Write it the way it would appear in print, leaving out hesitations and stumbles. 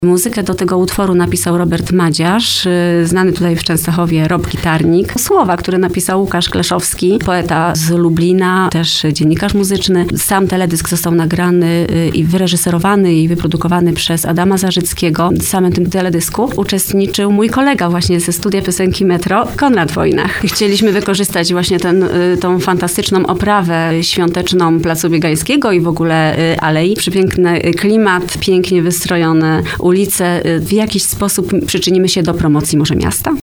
Muzykę do tego utworu napisał Robert Madziarz, znany tutaj w Częstochowie Rob Gitarnik. Słowa, które napisał Łukasz Kleszowski, poeta z Lublina, też dziennikarz muzyczny. Sam teledysk został nagrany i wyreżyserowany i wyprodukowany przez Adama Zarzyckiego. W samym tym teledysku uczestniczył mój kolega właśnie ze studia piosenki Metro, Konrad Wojnach. Chcieliśmy wykorzystać właśnie tą fantastyczną oprawę świąteczną Placu Biegańskiego i w ogóle alei. Przepiękny klimat, pięknie wystrojone ulice. W jakiś sposób przyczynimy się do promocji może miasta?